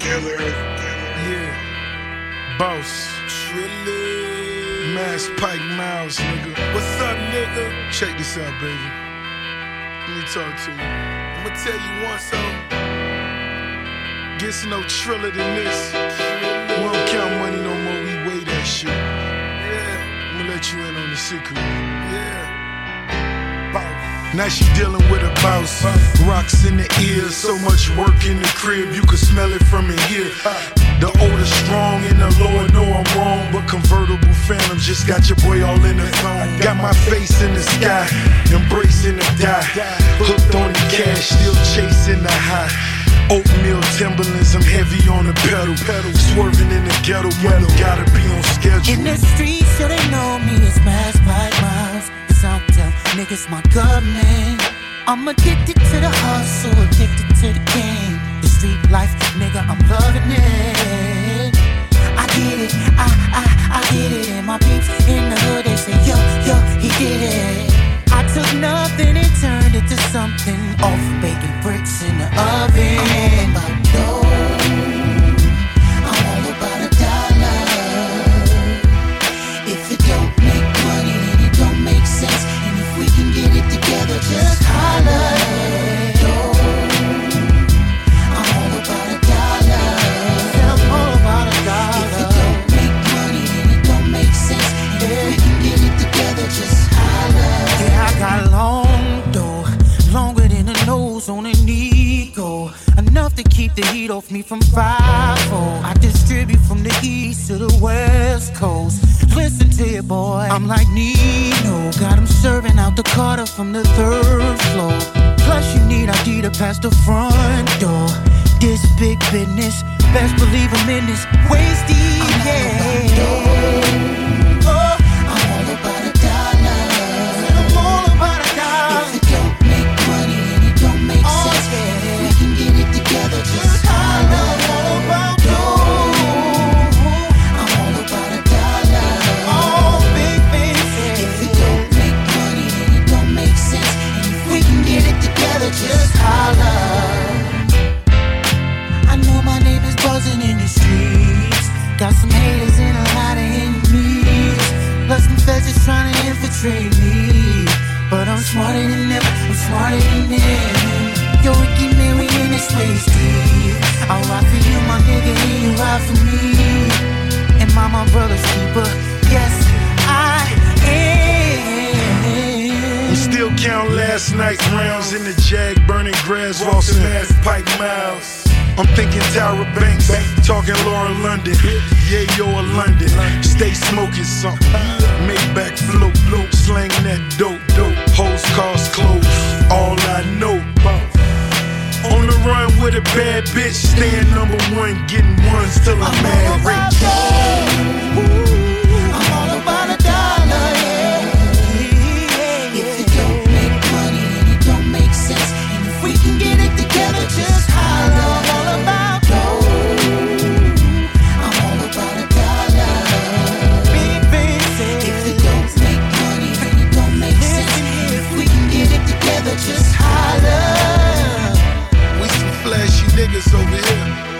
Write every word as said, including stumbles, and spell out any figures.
Killer. Yeah. Boss. Trilly. Mass Pike Miles, nigga. What's up, nigga? Check this out, baby. Let me talk to you. I'ma tell you one song. Gets no triller than this. Trilly. We don't count money no more, we weigh that shit. Yeah. I'ma let you in on the secret. Yeah. Boss. Now she dealing with a boss. Rocks in the ears, so much work in the crib, you can smell it from in here. The older strong and the Lord know I'm wrong, but convertible phantoms just got your boy all in the zone. Got my face in the sky, embracing the die. Hooked on the cash, still chasing the high. Oatmeal Timberlands, I'm heavy on the pedal. Swerving in the ghetto, money gotta be on schedule. In the streets, so they know me as Mass Pike Miles. Cause I tell niggas my government. I'm addicted to the hustle, addicted to the game. The street life, nigga, I'm loving it. I get it, I, I, I get it. And my peeps in the hood, they say, yo, yo, he did it. I took nothing and turned it to something. Off baking bricks in the oven. I'm all about dough. I'm all about a dollar. If it don't make money, then it don't make sense. And if we can get it together, just holler. Dough. I'm all about a dollar. I'm all about a dollar. If it don't make money, then it don't make sense. And if we can get it together, just holler. Yeah, I got long though, longer than a nose on an ego. Enough to keep the heat off me from five oh. I distribute from the east to the west coast. Listen to you, boy, I'm like Nino. Got him serving out the Carter from the third floor. Plus you need I D to pass the front door. This big business, best believe I'm in this. Waist deep, yeah. Just holler. I know my name is buzzing in the streets. Got some haters and a lot of enemies. Plus some feds is trying to infiltrate me. But I'm smarter than them, I'm smarter than them. Yo, Ricky, man, we in this place deep. I'll ride for you, my nigga, and you ride for me. And my, my brother's keeper, yes, I am. Still count last night's rounds in the Jag, burning grass, Walton Mass Pike Miles. I'm thinking Tyra Banks, talking Laura London, yeah, yo, a London. Stay smoking something, Maybach float, float, slang that dope, dope. Hoes, cars, clothes, all I know. On the run with a bad bitch, staying number one, getting ones till I'm mad rich. I'm all about a dollar, yeah. If it don't make money, then it don't make sense. And if we can get it together, just holler. I'm all about gold. I'm all about a dollar. Big basic. If it don't make money, then it don't make sense. And if we can get it together, just holler. We some flashy niggas over here.